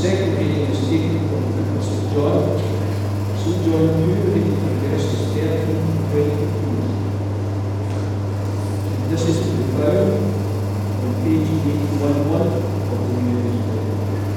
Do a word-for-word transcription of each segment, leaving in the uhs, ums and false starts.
second reading is taken from the book of Saint John, Saint John two, reading from verses thirteen to twenty-two. This is to be found on page eight eleven of the New Testament.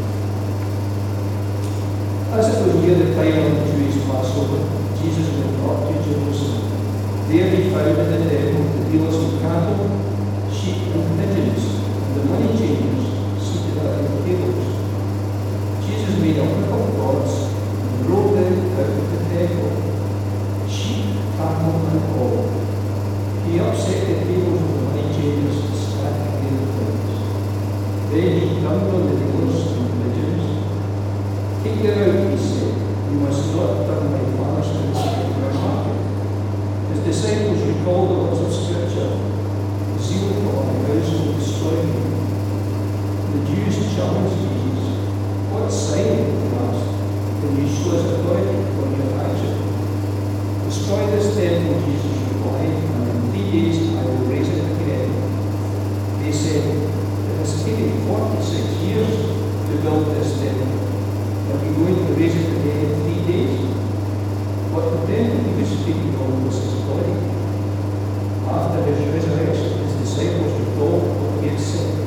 As it was near the time of the Jewish Passover, Jesus went up to Jerusalem. There he found in the temple the dealers in cattle, sheep, and pigeons, and the money changers seated at their tables. Jesus made a whip of cords and drove them out of the temple, sheep, cattle, and all. He upset the tables of the money changers and scattered their coins. Then he dumped on the dealers and pigeons. Take them out, he said. You must not turn my father's house into a market. His disciples recalled the words of Scripture. Zeal for my house will destroy me. The Jews challenged Jesus. What sign, he asked, can you show us authority for your action? Destroy this temple, Jesus replied, and in three days I will raise it again. They said, it has taken forty-six years to build this temple. Are we going to raise it again in three days? But the temple he was speaking of was his body. After his resurrection, his disciples were told what he had said.